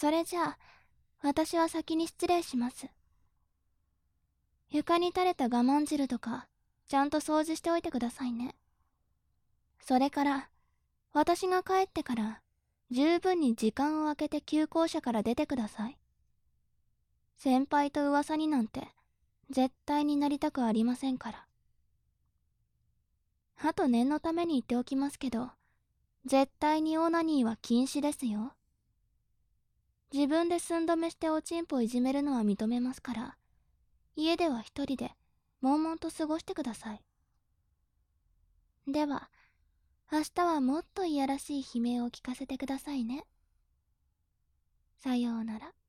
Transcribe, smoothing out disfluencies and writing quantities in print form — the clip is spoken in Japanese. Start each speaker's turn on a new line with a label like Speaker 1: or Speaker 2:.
Speaker 1: それじゃあ、私は先に失礼します。床に垂れた我慢汁とか、ちゃんと掃除しておいてくださいね。それから、私が帰ってから、十分に時間を空けて旧校舎から出てください。先輩と噂になんて、絶対になりたくありませんから。あと念のために言っておきますけど、絶対にオナニーは禁止ですよ。自分で寸止めしておちんぽいじめるのは認めますから、家では一人で、悶々と過ごしてください。では、明日はもっといやらしい悲鳴を聞かせてくださいね。さようなら。